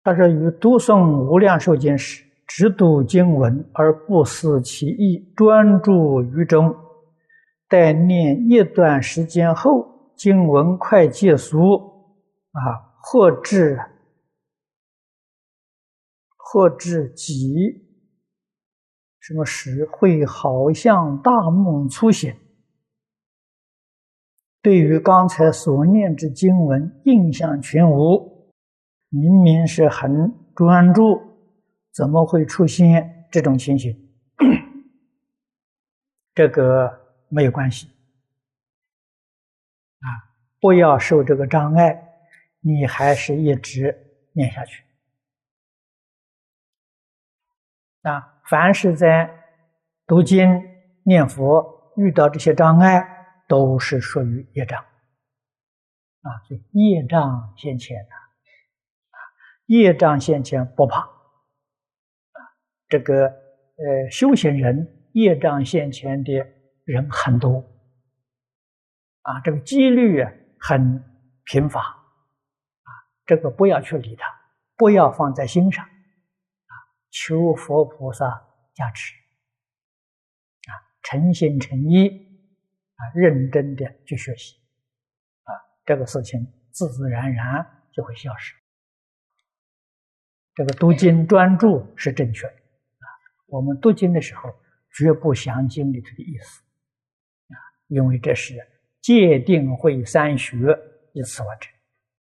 他说：“与读诵无量寿经时，只读经文而不思其意，专注于中。待念一段时间后，经文快结束，或至几什么时，会好像大梦初醒。对于刚才所念之经文，印象全无，明明是很专注，怎么会出现这种情形？这个没有关系不要受这个障碍，你还是一直念下去凡是在读经念佛遇到这些障碍，都是属于业障所以业障现前业障现前不怕这个修行人业障现前的人很多这个几率很贫乏这个不要去理它，不要放在心上求佛菩萨加持诚心诚意认真的去学习这个事情自自然然就会消失。这个读经专注是正确的我们读经的时候绝不详经里头的意思因为这是戒定慧三学，以此为证。